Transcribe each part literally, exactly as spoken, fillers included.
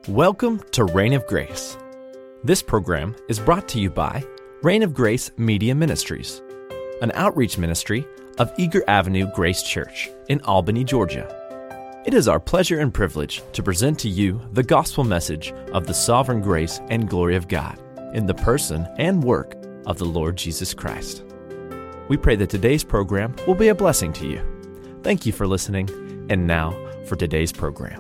Welcome to Reign of Grace. This program is brought to you by Reign of Grace Media Ministries, an outreach ministry of Eager Avenue Grace Church in Albany, Georgia. It is our pleasure and privilege to present to you the gospel message of the sovereign grace and glory of God in the person and work of the Lord Jesus Christ. We pray that today's program will be a blessing to you. Thank you for listening, and now for today's program.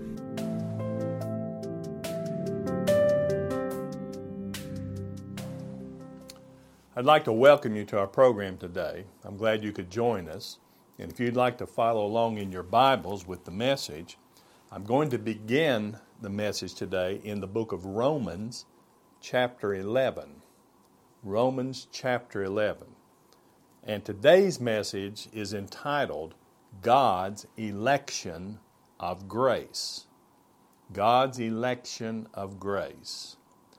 I'd like to welcome you to our program today. I'm glad you could join us. And if you'd like to follow along in your Bibles with the message, I'm going to begin the message today in the book of Romans, chapter eleven. Romans, chapter eleven. And today's message is entitled, God's Election of Grace. God's Election of Grace.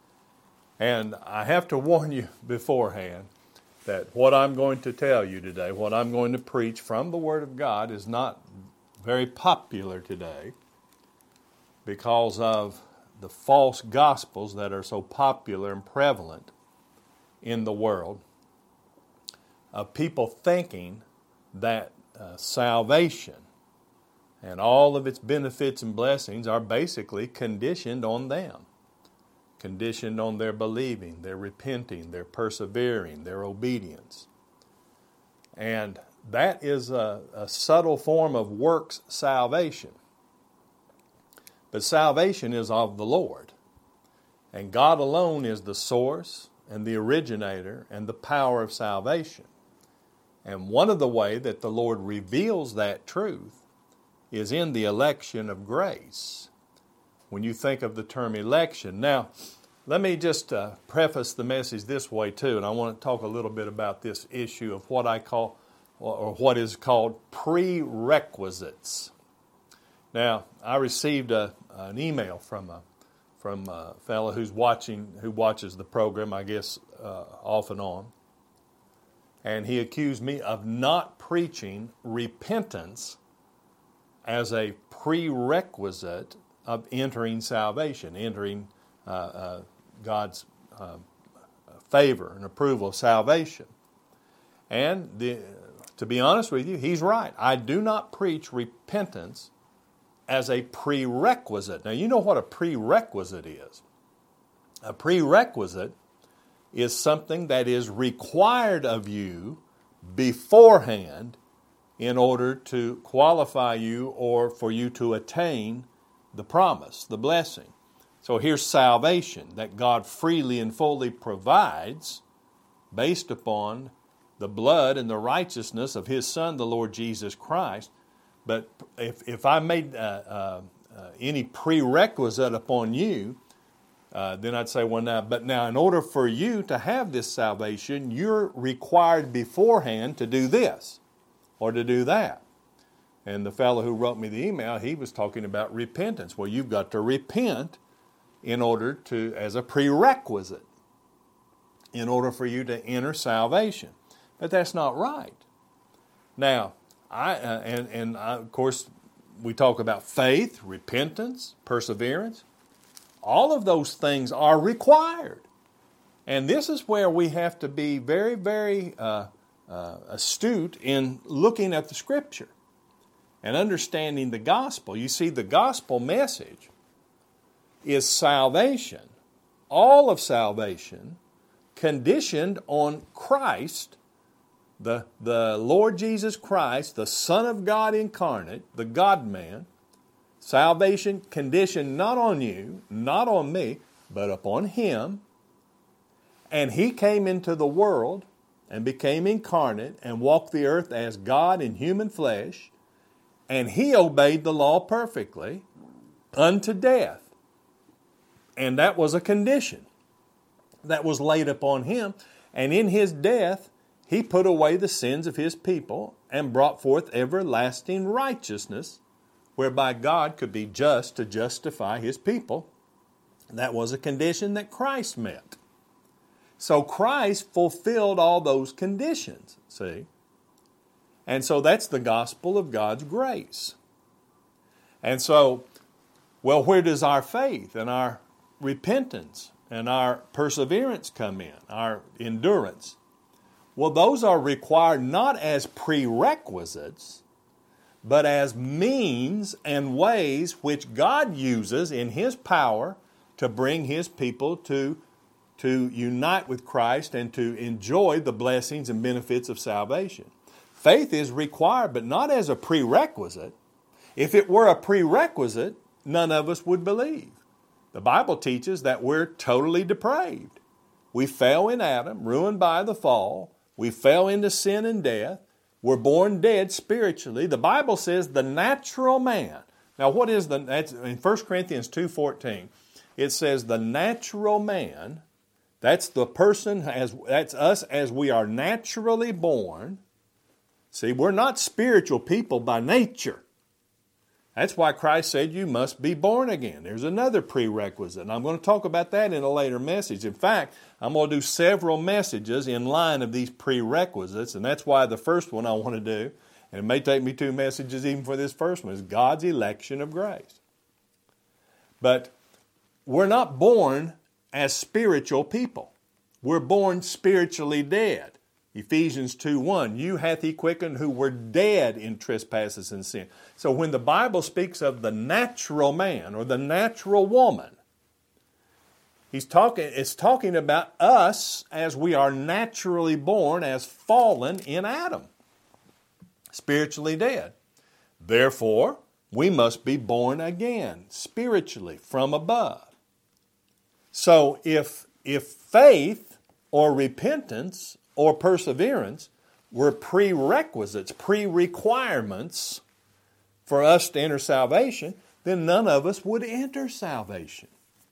And I have to warn you beforehand that what I'm going to tell you today, what I'm going to preach from the Word of God is not very popular today because of the false gospels that are so popular and prevalent in the world, of people thinking that uh, salvation and all of its benefits and blessings are basically conditioned on them. Conditioned on their believing, their repenting, their persevering, their obedience. And that is a, a subtle form of works salvation. But salvation is of the Lord. And God alone is the source and the originator and the power of salvation. And one of the ways that the Lord reveals that truth is in the election of grace. When you think of the term election. Now, let me just uh, preface the message this way too, and I want to talk a little bit about this issue of what I call, or what is called prerequisites. Now, I received a, an email from a from a fellow who's watching, who watches the program, I guess, uh, off and on, and he accused me of not preaching repentance as a prerequisite of entering salvation, entering uh, uh, God's uh, favor and approval of salvation. And the, to be honest with you, he's right. I do not preach repentance as a prerequisite. Now, you know what a prerequisite is. A prerequisite is something that is required of you beforehand in order to qualify you or for you to attain the promise, the blessing. So here's salvation that God freely and fully provides based upon the blood and the righteousness of His Son, the Lord Jesus Christ. But if, if I made uh, uh, uh, any prerequisite upon you, uh, then I'd say, well, now, but now in order for you to have this salvation, you're required beforehand to do this or to do that. And the fellow who wrote me the email, he was talking about repentance. Well, you've got to repent in order to, as a prerequisite, in order for you to enter salvation. But that's not right. Now, I uh, and and I, of course, we talk about faith, repentance, perseverance. All of those things are required, and this is where we have to be very, very uh, uh, astute in looking at the Scripture and understanding the gospel. You see, the gospel message is salvation, all of salvation, conditioned on Christ, the, the Lord Jesus Christ, the Son of God incarnate, the God-man. Salvation conditioned not on you, not on me, but upon Him. And He came into the world and became incarnate and walked the earth as God in human flesh. And He obeyed the law perfectly unto death. And that was a condition that was laid upon Him. And in His death, He put away the sins of His people and brought forth everlasting righteousness, whereby God could be just to justify His people. That was a condition that Christ met. So Christ fulfilled all those conditions, see? And so that's the gospel of God's grace. And so Well, where does our faith and our repentance and our perseverance come in, our endurance? Well, those are required not as prerequisites, but as means and ways which God uses in His power to bring His people to, to unite with Christ and to enjoy the blessings and benefits of salvation. Faith is required, but not as a prerequisite. If it were a prerequisite, none of us would believe. The Bible teaches that we're totally depraved. We fell in Adam, ruined by the fall. We fell into sin and death. We're born dead spiritually. The Bible says the natural man. Now what is the, that's in First Corinthians two fourteen, it says the natural man, that's the person, as that's us as we are naturally born. See, we're not spiritual people by nature. That's why Christ said you must be born again. There's another prerequisite, and I'm going to talk about that in a later message. In fact, I'm going to do several messages in line of these prerequisites, and that's why the first one I want to do, and it may take me two messages even for this first one, is God's election of grace. But we're not born as spiritual people. We're born spiritually dead. Ephesians two one, you hath He quickened who were dead in trespasses and sin. So when the Bible speaks of the natural man or the natural woman, he's talking, it's talking about us as we are naturally born as fallen in Adam, spiritually dead. Therefore, we must be born again, spiritually, from above. So if, if faith or repentance or perseverance were prerequisites, pre-requirements for us to enter salvation, then none of us would enter salvation.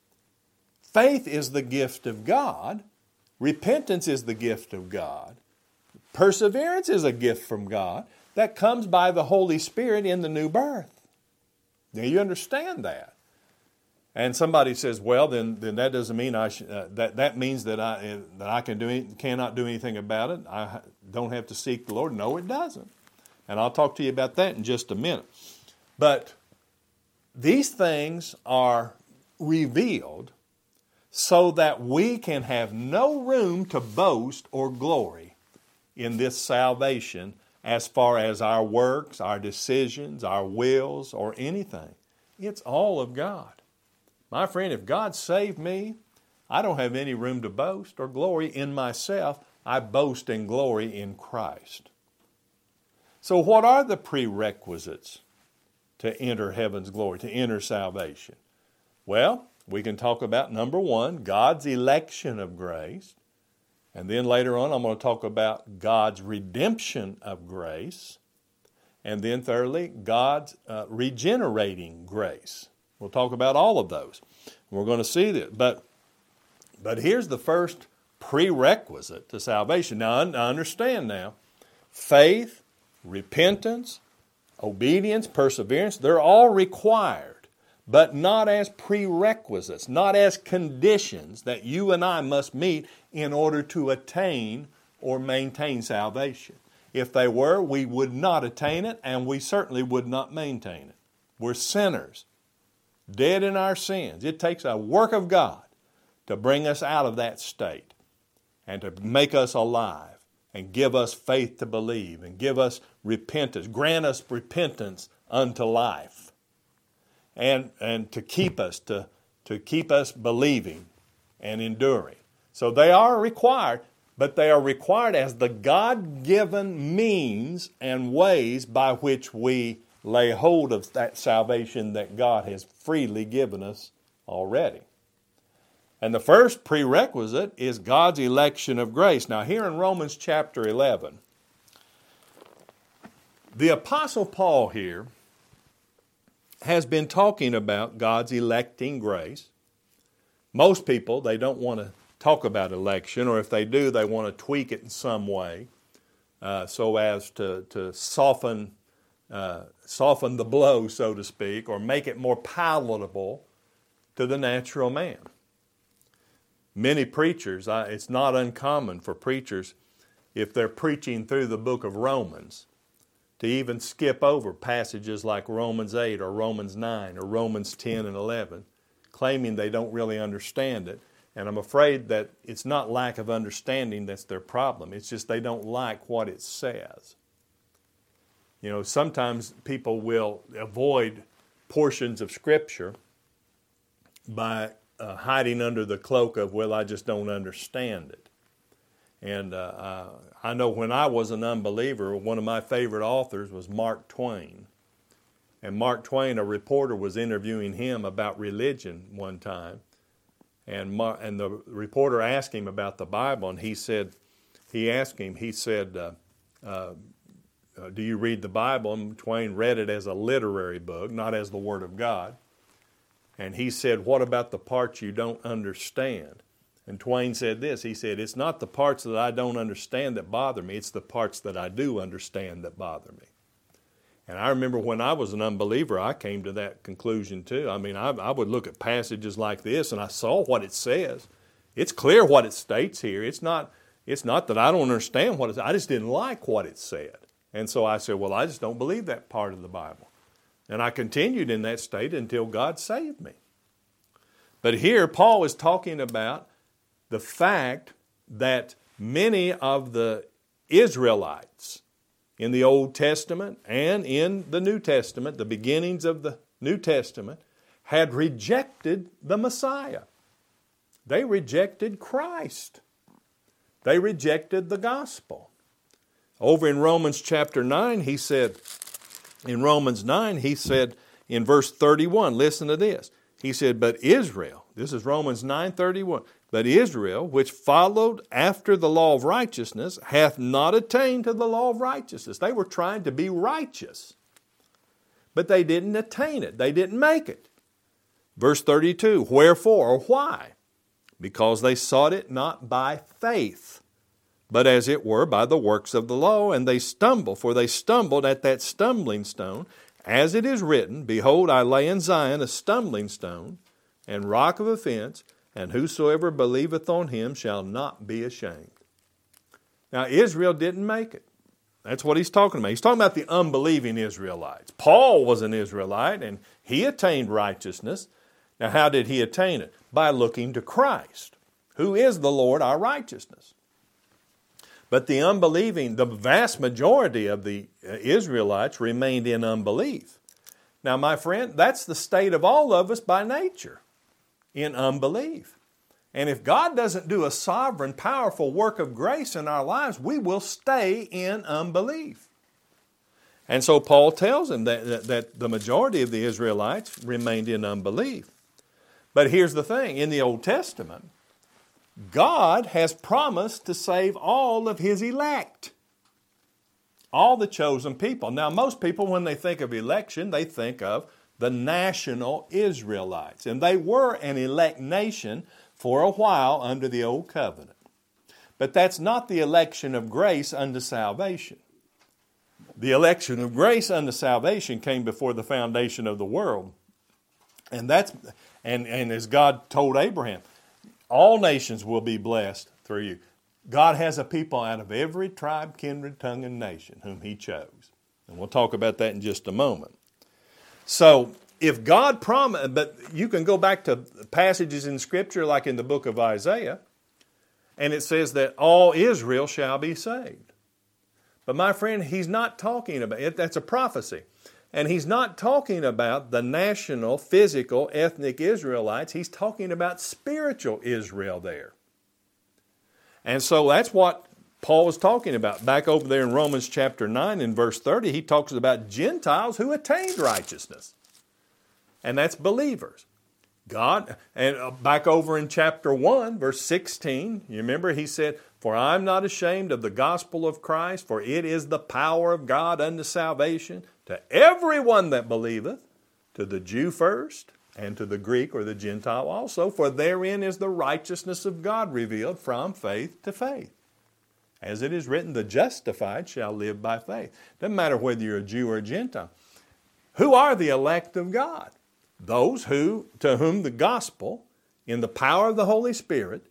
Faith is the gift of God. Repentance is the gift of God. Perseverance is a gift from God that comes by the Holy Spirit in the new birth. Now you understand that. And somebody says, well, then, then that doesn't mean I should, uh, that that means that I that I can do any, cannot do anything about it. I don't have to seek the Lord. No, it doesn't. And I'll talk to you about that in just a minute. But these things are revealed so that we can have no room to boast or glory in this salvation as far as our works, our decisions, our wills, or anything. It's all of God. My friend, if God saved me, I don't have any room to boast or glory in myself. I boast and glory in Christ. So what are the prerequisites to enter heaven's glory, to enter salvation? Well, we can talk about number one, God's election of grace. And then later on, I'm going to talk about God's redemption of grace. And then thirdly, God's uh, regenerating grace. We'll talk about all of those. We're going to see that. But, but here's the first prerequisite to salvation. Now, I understand now, faith, repentance, obedience, perseverance, they're all required, but not as prerequisites, not as conditions that you and I must meet in order to attain or maintain salvation. If they were, we would not attain it, and we certainly would not maintain it. We're sinners, dead in our sins. It takes a work of God to bring us out of that state and to make us alive and give us faith to believe and give us repentance, grant us repentance unto life, and, and to keep us, to, to keep us believing and enduring. So they are required, but they are required as the God-given means and ways by which we lay hold of that salvation that God has freely given us already. And the first prerequisite is God's election of grace. Now here in Romans chapter eleven, the Apostle Paul here has been talking about God's electing grace. Most people, they don't want to talk about election, or if they do, they want to tweak it in some way uh, so as to, to soften Uh, soften the blow, so to speak, or make it more palatable to the natural man. Many preachers, I, it's not uncommon for preachers, if they're preaching through the book of Romans, to even skip over passages like Romans eight or Romans nine or Romans ten and eleven, claiming they don't really understand it. And I'm afraid that it's not lack of understanding that's their problem. It's just they don't like what it says. You know, sometimes people will avoid portions of Scripture by uh, hiding under the cloak of, well, I just don't understand it. And uh, uh, I know when I was an unbeliever, one of my favorite authors was Mark Twain. And Mark Twain, a reporter was interviewing him about religion one time. And Mar- and the reporter asked him about the Bible, and he said, he asked him, he said, uh, uh, uh, do you read the Bible? And Twain read it as a literary book, not as the Word of God. And he said, what about the parts you don't understand? And Twain said this, he said, it's not the parts that I don't understand that bother me, it's the parts that I do understand that bother me. And I remember when I was an unbeliever, I came to that conclusion too. I mean, I, I would look at passages like this and I saw what it says. It's clear what it states here. It's not, it's not that I don't understand what it says. I just didn't like what it said. And so I said, well, I just don't believe that part of the Bible. And I continued in that state until God saved me. But here Paul is talking about the fact that many of the Israelites in the Old Testament and in the New Testament, the beginnings of the New Testament, had rejected the Messiah. They rejected Christ. They rejected the gospel. Over in Romans chapter nine, he said, in Romans nine, he said in verse thirty-one, listen to this. He said, but Israel, this is Romans nine thirty-one, but Israel, which followed after the law of righteousness, hath not attained to the law of righteousness. They were trying to be righteous, but they didn't attain it. They didn't make it. Verse thirty-two, wherefore or why? Because they sought it not by faith, but as it were by the works of the law, and they stumble, for they stumbled at that stumbling stone, as it is written, behold, I lay in Zion a stumbling stone, and rock of offense, and whosoever believeth on him shall not be ashamed. Now, Israel didn't make it. That's what he's talking about. He's talking about the unbelieving Israelites. Paul was an Israelite, and he attained righteousness. Now, how did he attain it? By looking to Christ, who is the Lord our righteousness. But the unbelieving, the vast majority of the Israelites remained in unbelief. Now, my friend, that's the state of all of us by nature, in unbelief. And if God doesn't do a sovereign, powerful work of grace in our lives, we will stay in unbelief. And so Paul tells them that, that, that the majority of the Israelites remained in unbelief. But here's the thing, in the Old Testament, God has promised to save all of His elect, all the chosen people. Now, most people, when they think of election, they think of the national Israelites. And they were an elect nation for a while under the Old Covenant. But that's not the election of grace unto salvation. The election of grace unto salvation came before the foundation of the world. And that's and, and as God told Abraham, all nations will be blessed through you. God has a people out of every tribe, kindred, tongue, and nation whom He chose. And we'll talk about that in just a moment. So, if God promised, but you can go back to passages in Scripture like in the book of Isaiah, and it says that all Israel shall be saved. But my friend, He's not talking about it. That's a prophecy. And He's not talking about the national, physical, ethnic Israelites. He's talking about spiritual Israel there. And so that's what Paul was talking about. Back over there in Romans chapter nine in verse thirty, he talks about Gentiles who attained righteousness. And that's believers. God, and back over in chapter one, verse sixteen, you remember he said, for I am not ashamed of the gospel of Christ, for it is the power of God unto salvation to everyone that believeth, to the Jew first, and to the Greek or the Gentile also, for therein is the righteousness of God revealed from faith to faith. As it is written, the justified shall live by faith. Doesn't matter whether you're a Jew or a Gentile. Who are the elect of God? Those who, to whom the gospel, in the power of the Holy Spirit,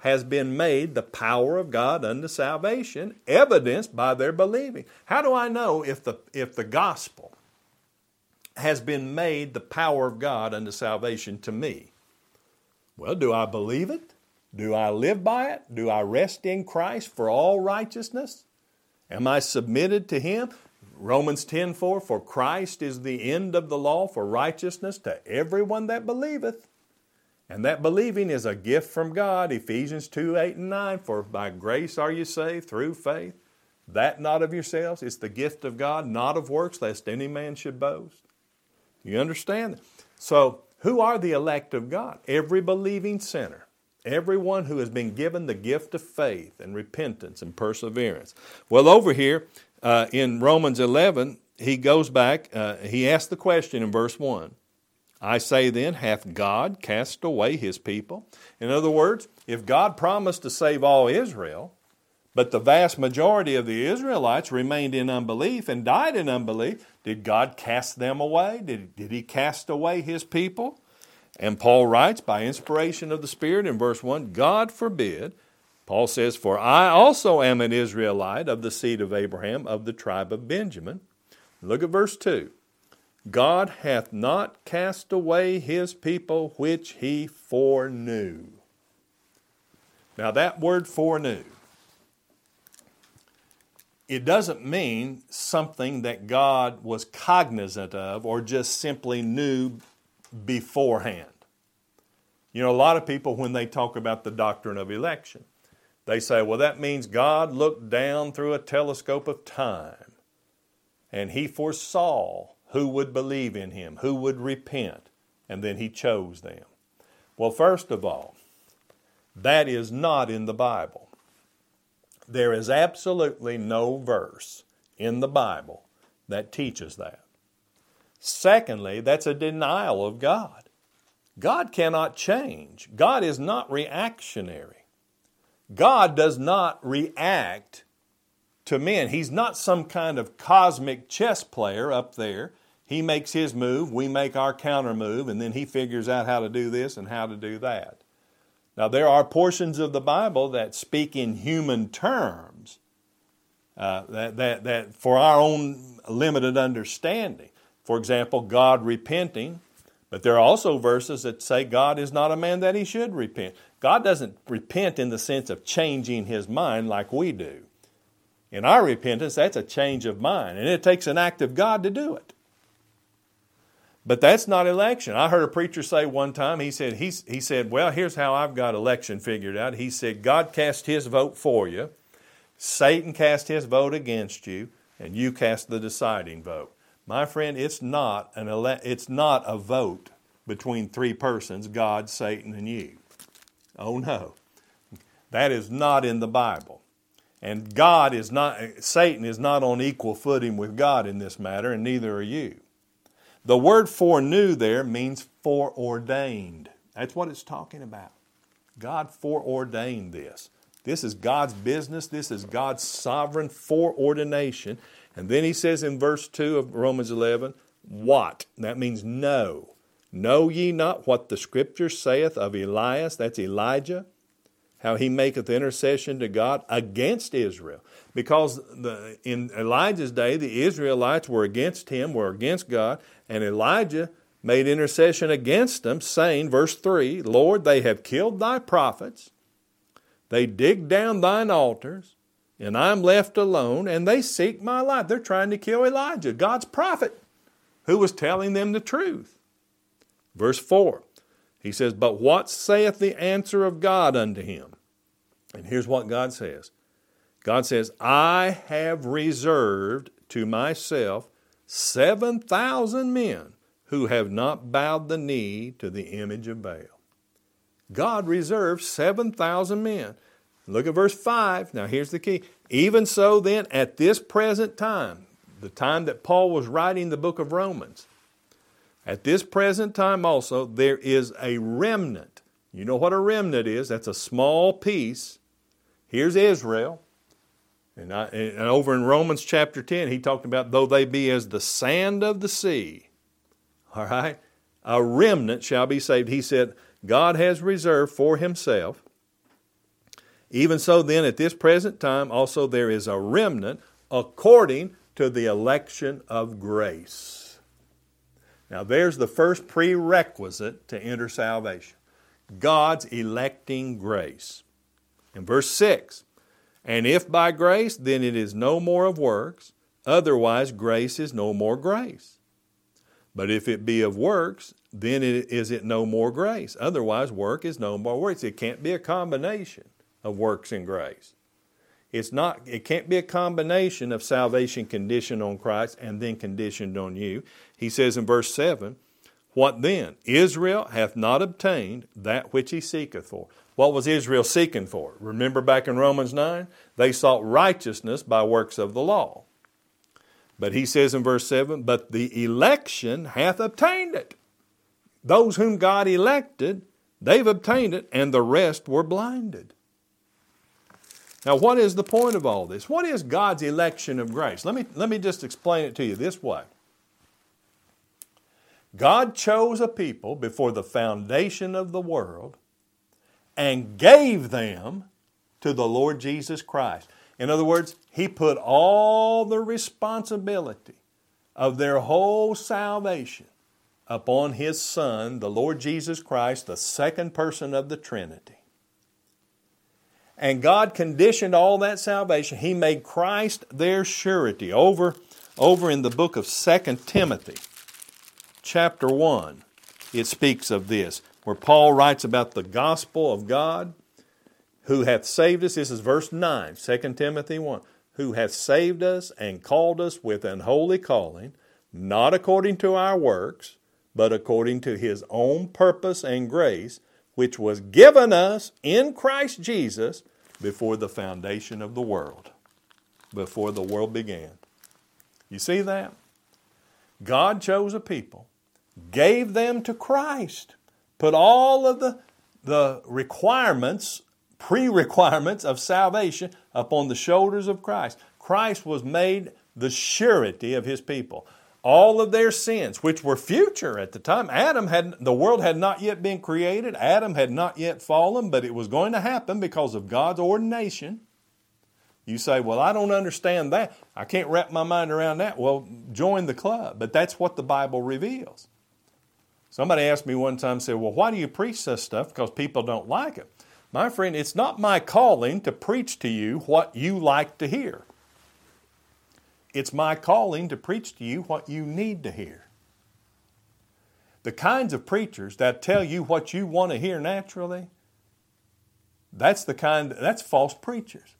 has been made the power of God unto salvation, evidenced by their believing. How do I know if the, if the gospel has been made the power of God unto salvation to me? Well, do I believe it? Do I live by it? Do I rest in Christ for all righteousness? Am I submitted to Him? Romans ten four, for Christ is the end of the law for righteousness to everyone that believeth. And that believing is a gift from God. Ephesians two eight and nine, for by grace are you saved through faith. That not of yourselves, it's the gift of God, not of works, lest any man should boast. You understand? So, who are the elect of God? Every believing sinner. Everyone who has been given the gift of faith and repentance and perseverance. Well, over here uh, in Romans eleven, he goes back, uh, he asks the question in verse one. I say then, hath God cast away His people? In other words, if God promised to save all Israel, but the vast majority of the Israelites remained in unbelief and died in unbelief, did God cast them away? Did, did He cast away His people? And Paul writes, by inspiration of the Spirit in verse one, God forbid. Paul says, for I also am an Israelite of the seed of Abraham, of the tribe of Benjamin. Look at verse two. God hath not cast away His people which He foreknew. Now that word foreknew, it doesn't mean something that God was cognizant of or just simply knew beforehand. You know, a lot of people, when they talk about the doctrine of election, they say, well, that means God looked down through a telescope of time and He foresaw who would believe in Him, who would repent, and then He chose them. Well, first of all, that is not in the Bible. There is absolutely no verse in the Bible that teaches that. Secondly, that's a denial of God. God cannot change. God is not reactionary. God does not react to men. He's not some kind of cosmic chess player up there. He makes his move, we make our counter move, and then He figures out how to do this and how to do that. Now, there are portions of the Bible that speak in human terms, uh, that, that, that for our own limited understanding. For example, God repenting, but there are also verses that say God is not a man that He should repent. God doesn't repent in the sense of changing His mind like we do. In our repentance, that's a change of mind, and it takes an act of God to do it. But that's not election. I heard a preacher say one time, he said, he, he said, well, here's how I've got election figured out. He said, God cast His vote for you, Satan cast his vote against you, and you cast the deciding vote. My friend, it's not an ele- it's not a vote between three persons, God, Satan, and you. Oh no. That is not in the Bible. And God is not, Satan is not on equal footing with God in this matter, and neither are you. The word foreknew there means foreordained. That's what it's talking about. God foreordained this. This is God's business. This is God's sovereign foreordination. And then He says in verse two of Romans eleven, what? That means know. Know ye not what the Scripture saith of Elias, that's Elijah, how he maketh intercession to God against Israel. Because the, in Elijah's day, the Israelites were against him, were against God, and Elijah made intercession against them, saying, verse three, Lord, they have killed thy prophets, they dig down thine altars, and I'm left alone, and they seek my life. They're trying to kill Elijah, God's prophet, who was telling them the truth. Verse four, he says, but what saith the answer of God unto him? And here's what God says. God says, I have reserved to myself seven thousand men who have not bowed the knee to the image of Baal. God reserved seven thousand men. Look at verse five. Now here's the key. Even so then, at this present time, the time that Paul was writing the book of Romans, at this present time also, there is a remnant. You know what a remnant is? That's a small piece. Here's Israel. And, I, and over in Romans chapter ten, he talked about, though they be as the sand of the sea, all right, a remnant shall be saved. He said, God has reserved for himself Even so then, at this present time, also there is a remnant according to the election of grace. Now there's the first prerequisite to enter salvation. God's electing grace. In verse six, and if by grace, then it is no more of works, otherwise grace is no more grace. But if it be of works, then it, is it no more grace, otherwise work is no more works. It can't be a combination of works and grace. It's not, it can't be a combination of salvation conditioned on Christ and then conditioned on you. He says in verse seven, what then? Israel hath not obtained that which he seeketh for. What was Israel seeking for? Remember back in Romans nine? They sought righteousness by works of the law. But he says in verse seven, but the election hath obtained it. Those whom God elected, they've obtained it, and the rest were blinded. Now, what is the point of all this? What is God's election of grace? Let me, let me just explain it to you this way. God chose a people before the foundation of the world and gave them to the Lord Jesus Christ. In other words, He put all the responsibility of their whole salvation upon His Son, the Lord Jesus Christ, the second person of the Trinity. And God conditioned all that salvation. He made Christ their surety. Over, over in the book of Second Timothy, chapter one, it speaks of this, where Paul writes about the gospel of God, who hath saved us. This is verse nine, Second Timothy one. Who hath saved us and called us with an holy calling, not according to our works, but according to His own purpose and grace, which was given us in Christ Jesus before the foundation of the world, before the world began. You see that? God chose a people, gave them to Christ, put all of the, the requirements, pre-requirements of salvation upon the shoulders of Christ. Christ was made the surety of His people. All of their sins, which were future at the time. Adam had, the world had not yet been created. Adam had not yet fallen, but it was going to happen because of God's ordination. You say, well, I don't understand that. I can't wrap my mind around that. Well, join the club. But that's what the Bible reveals. Somebody asked me one time, said, well, why do you preach this stuff? Because people don't like it. My friend, it's not my calling to preach to you what you like to hear. It's my calling to preach to you what you need to hear. The kinds of preachers that tell you what you want to hear naturally, that's the kind, that's false preachers.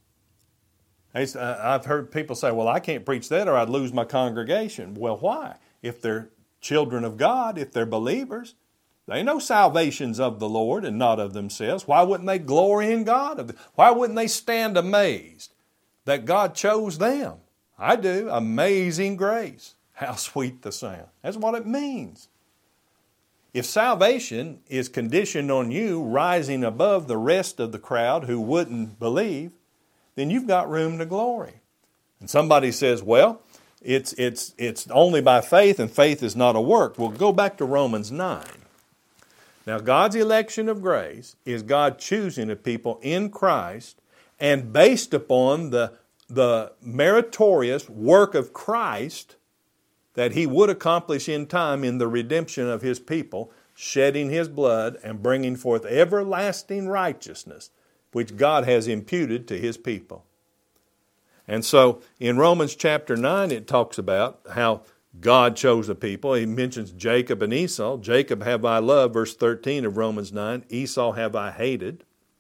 I've heard people say, well, I can't preach that or I'd lose my congregation. Well, why? If they're children of God, if they're believers, they know salvation's of the Lord and not of themselves. Why wouldn't they glory in God? Why wouldn't they stand amazed that God chose them? I do. Amazing grace. How sweet the sound. That's what it means. If salvation is conditioned on you rising above the rest of the crowd who wouldn't believe, then you've got room to glory. And somebody says, well, it's, it's, it's only by faith and faith is not a work. Well, go back to Romans nine. Now, God's election of grace is God choosing a people in Christ and based upon the the meritorious work of Christ that He would accomplish in time in the redemption of His people, shedding His blood and bringing forth everlasting righteousness, which God has imputed to His people. And so in Romans chapter nine, it talks about how God chose a people. He mentions Jacob and Esau. Jacob have I loved, verse thirteen of Romans nine. Esau have I hated.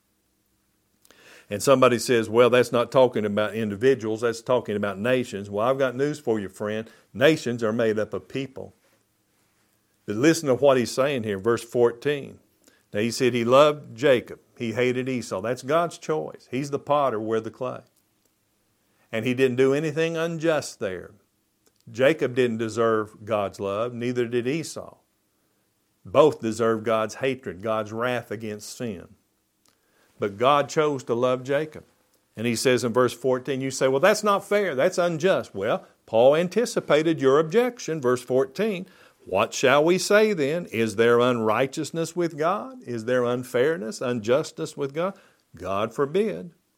And somebody says, well, that's not talking about individuals, that's talking about nations. Well, I've got news for you, friend. Nations are made up of people. But listen to what he's saying here, verse fourteen. Now he said he loved Jacob, he hated Esau. That's God's choice. He's the potter, we're the clay. And He didn't do anything unjust there. Jacob didn't deserve God's love, neither did Esau. Both deserved God's hatred, God's wrath against sin. But God chose to love Jacob. And He says in verse fourteen, you say, well, that's not fair, that's unjust. Well, Paul anticipated your objection. Verse fourteen, what shall we say then? Is there unrighteousness with God? Is there unfairness, injustice with God? God forbid.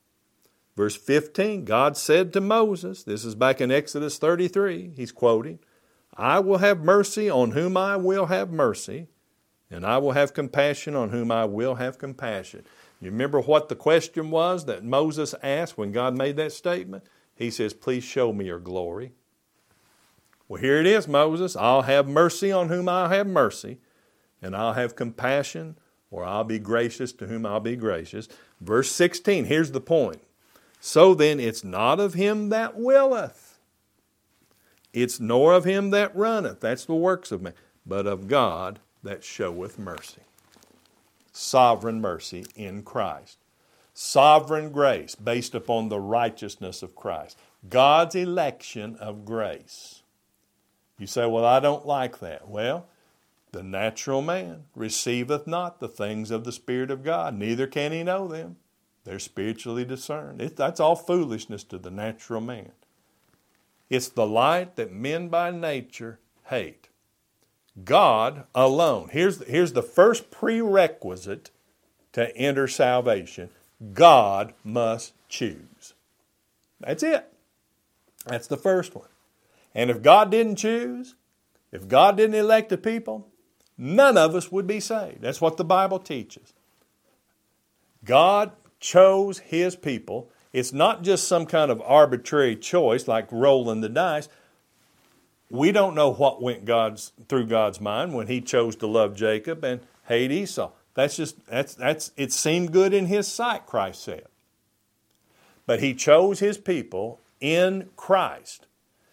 Verse fifteen, God said to Moses, this is back in Exodus thirty-three, he's quoting, I will have mercy on whom I will have mercy, and I will have compassion on whom I will have compassion. You remember what the question was that Moses asked when God made that statement? He says, please show me your glory. Well, here it is, Moses. I'll have mercy on whom I'll have mercy, and I'll have compassion, or I'll be gracious to whom I'll be gracious. Verse sixteen, here's the point. So then it's not of him that willeth, it's nor of him that runneth, that's the works of man, but of God that showeth mercy. Sovereign mercy in Christ. Sovereign grace based upon the righteousness of Christ. God's election of grace. You say, well, I don't like that. Well, the natural man receiveth not the things of the Spirit of God, neither can he know them. They're spiritually discerned. It, that's all foolishness to the natural man. It's the light that men by nature hate. God alone. Here's, here's the first prerequisite to enter salvation. God must choose. That's it. That's the first one. And if God didn't choose, if God didn't elect a people, none of us would be saved. That's what the Bible teaches. God chose His people. It's not just some kind of arbitrary choice like rolling the dice. We don't know what went God's through God's mind when He chose to love Jacob and hate Esau. That's just that's that's it seemed good in His sight, Christ said. But He chose His people in Christ,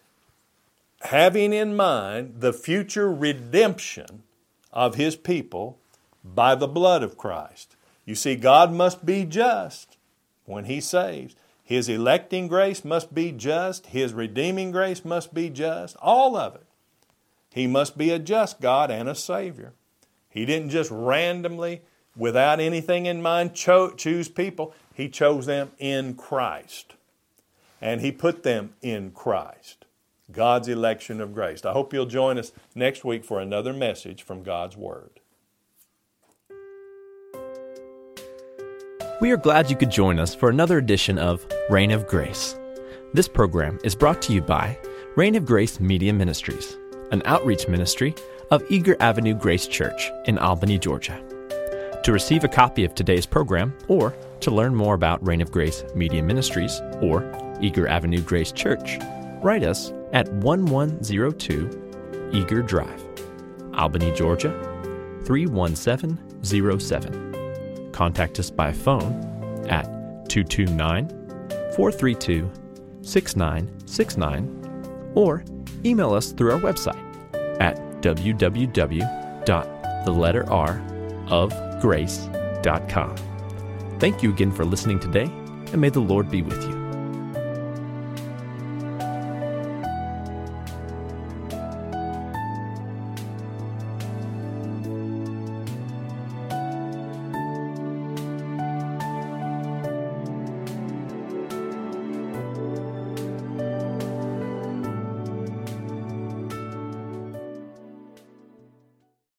having in mind the future redemption of His people by the blood of Christ. You see, God must be just when He saves. His electing grace must be just. His redeeming grace must be just. All of it. He must be a just God and a Savior. He didn't just randomly, without anything in mind, cho- choose people. He chose them in Christ. And He put them in Christ. God's election of grace. I hope you'll join us next week for another message from God's Word. We are glad you could join us for another edition of Reign of Grace. This program is brought to you by Reign of Grace Media Ministries, an outreach ministry of Eager Avenue Grace Church in Albany, Georgia. To receive a copy of today's program or to learn more about Reign of Grace Media Ministries or Eager Avenue Grace Church, write us at one one zero two Eager Drive, Albany, Georgia three one seven zero seven. Contact us by phone at two two nine, four three two, six nine six nine or email us through our website at w w w dot the letter r of grace dot com. Thank you again for listening today, and may the Lord be with you.